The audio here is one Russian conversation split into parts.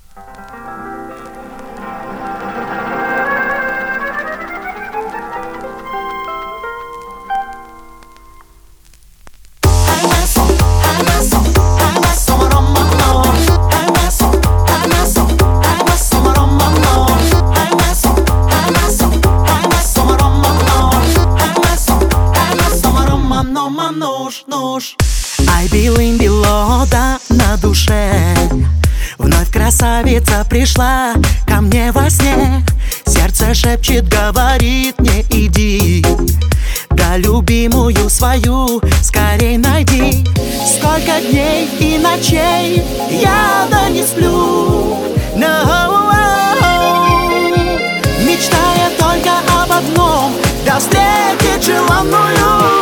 Ай, белым-бело, да на душе. Вновь красавица пришла ко мне во сне. Сердце шепчет, говорит, не иди, да любимую свою скорей найди. Сколько дней и ночей я да не сплю, мечтая только об одном, да встретить желанную.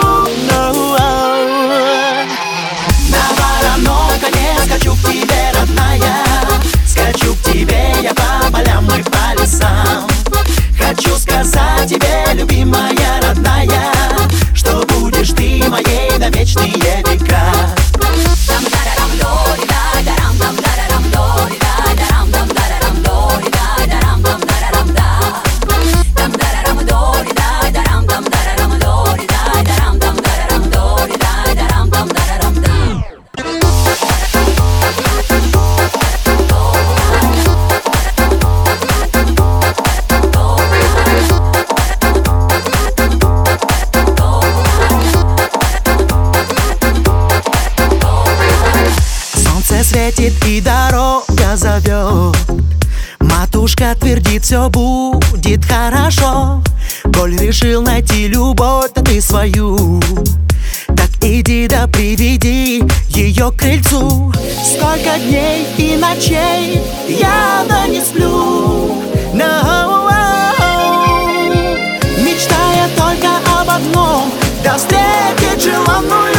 Скачу к тебе, родная, скачу к тебе я по полям и по лесам. Хочу сказать тебе, любимая, родная, что будешь ты моей на вечные века. Светит и дорога зовет, матушка твердит, все будет хорошо. Коль решил найти любовь, да ты свою, так иди да приведи ее к крыльцу. Сколько дней и ночей я да не сплю, мечтая только об одном, да встретить желанную.